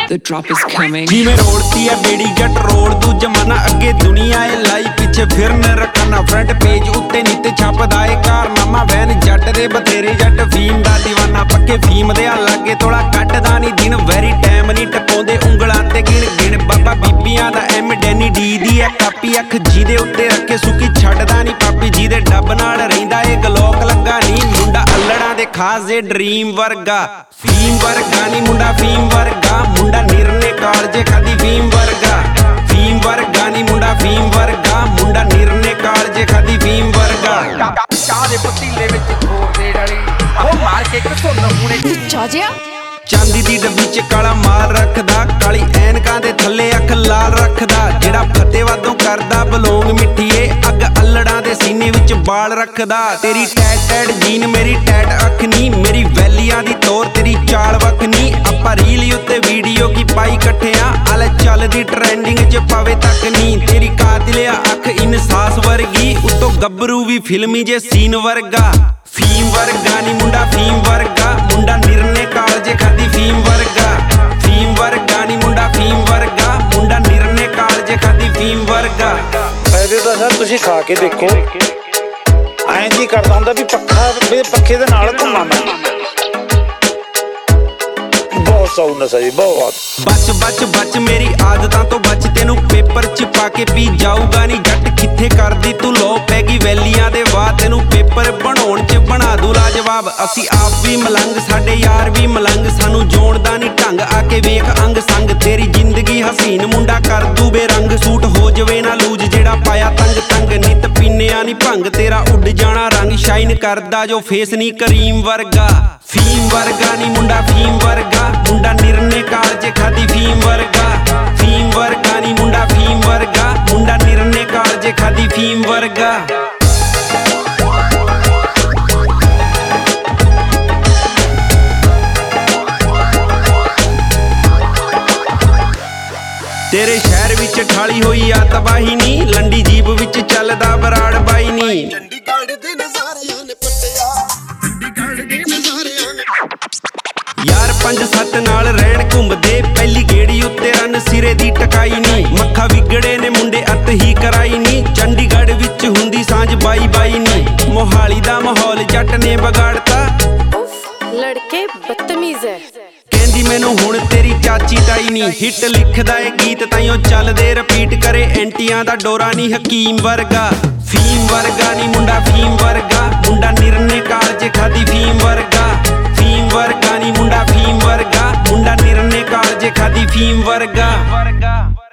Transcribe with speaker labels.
Speaker 1: The drop is coming.
Speaker 2: जिवें रोड़ती है बेड़ी जट रोड़ दू जमाना अगे दुनिया है लाई पिछे फिरन रखना फ्रंट पेज उत्ते नीते छपदा है कारनामा वैन जट दे बथेरे जट फीम दा दीवाना पक्के फीम दे लागे थोड़ा कटदा नहीं दिन वैरी टाइम नहीं टपाउंदे उंगलां ते गिण गिण बाबा बीबियां दा एम डैनी डी दी है कापी अख जी दे उत्ते रखे सुकी छड्डदा नहीं पापी जी दे डब नाल रहिंदा ए गलोक लगा नहीं मुंडा अल्लड़ां दे खास जे ड्रीम वर्गा फीम वर्गा नहीं मुंडा फीम वर्गा मुंडा निरने कालजे खादी फीम वर्गा नहीं मुंडा फीम वर्गा मुंडा निरने कालजे खादी फीम वर्गा
Speaker 3: चाह दे पतीले विच छोड़ दे डली ओ मार के घसुन हुणे
Speaker 1: चाजिया
Speaker 2: चांदी दी डब्बी च काला माल रखदा काली ऐनकां दे थल्ले अख लाल रखदा जेड़ा फतेवादों करदा बलोंग मिठीए अग अल्लड़ां दे सीने विच बाल रखदा तेरी टैट टैट जीन मेरी टैट अख नी मेरी वैलियां दी तौर तेरी चाल वख नी आपां रील उत्ते वीडियो की पाई कट्ठियां आले चलदी ट्रेंडिंग च पावे तक नी तेरी कातिलिया अख इंसास वर्गी उत्तों गब्बरू भी फिल्मी जे सीन वर्गा फीम वर्गा नी मुंडा फीम वर्गा मुंडा निरने कालजे खादी फीम वर्गा नी मुंडा फीम वर्गा मुंडा निरने कालजे खादी फीम वर्गा
Speaker 4: फायदे तो सर तुसीं खा के देखो ऐं जी करदा हुंदा भी पक्खे दे नाल घुम्मां मैं बहुत सौ नशा जी बहुत
Speaker 2: बच मेरी आदतां तो बच तेनू पेपर च पाके पी जाऊगा नी जट किथे करदी तू लो पैगी वैलियां दे वाह तेनू पेपर बनाउण च बना दू लाजवाब असी आप भी मलंग साडे यार भी मलंग सानू जोड़दा नी ढंग आके वेख अंग संग तेरी जिंदगी हसीन मुंडा कर दू बेरंग सूट हो जवे ना लूज जेड़ा पाया तंग तंग नित पीनिया नी भंग तेरा उड़ जाना रंग शाइन करदा जो फेस नी करीम वर्गा फीम वर्गा नी मुंडा फीम वर्गा मुंडा निरने कालजे खादी फीम वर्गा नी मुंडा फीम वर्गा मुंडा निरने कालजे खादी फीम वर्गा तेरे शहर विच ठाली होई आ तबाही नी लंडी जीप विच चलदा बराड़ बाई नी यार 5-7 नाल रहन घुमदे पहली गेड़ी उत्ते रन सिरे दी टकाई नी मक्खा विगड़े ने मुंडे अत ही कराई नी चंडीगढ़ विच हुंदी सांझ बाई नी मोहाली दा माहौल जट ने बगाड़ता
Speaker 5: लड़के बदतमीज है
Speaker 2: कहंदी मैनू हुण तेरी चाची ताई नी हिट लिखदा ए गीत ताईओ चलदे रिपीट करे एंटियां दा डोरा नी हकीम वर्गा फीम वर्गा नी मुंडा फीम वर्गा मुंडा निरने कालजे खादी फीम वर्गा नी मुंडा फीम वर्गा मुंडा निरने कालजे खादी फीम वर्गा